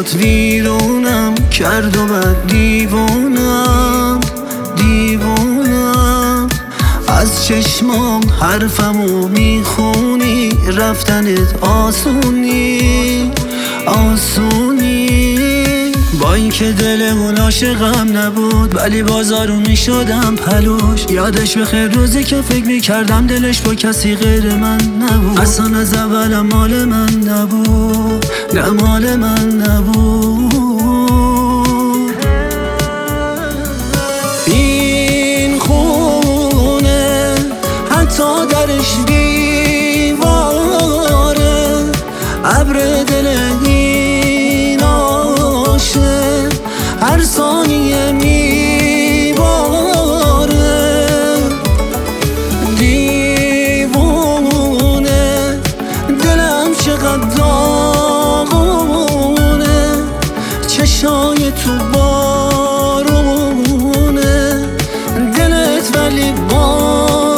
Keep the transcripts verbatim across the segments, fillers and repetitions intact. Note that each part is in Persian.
چشات ویرونم کرد و بعد دیوونم دیوونم از چشمام حرفمو میخونی، رفتنت آسونی آسونی. با اینکه دلمون عاشقم نبود ولی بازارو میشدم پلوش. یادش بخیر روزی که فکر میکردم دلش با کسی غیر من نبود. اصلا از اولم مال من نبود، نه مال من نبود. این خونه حتی درش دیواره، ابر دل این عاشق هر ثانیه میباره. دیوونه دلم چقدر داغونه، چشای تو بارونه، دلت ولی با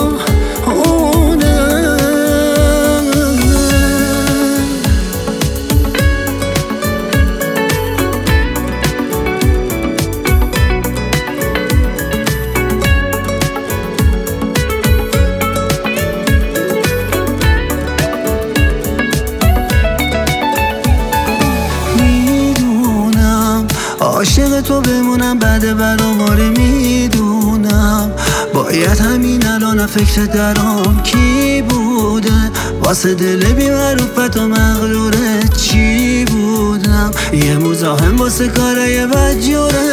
عاشق تو بمونم بعد براماره میدونم. باید همین الان فکر درام کی بوده، واسه دل بی معروفت و مغروره چی بودم. یه مزاحم واسه کارای بدجوره،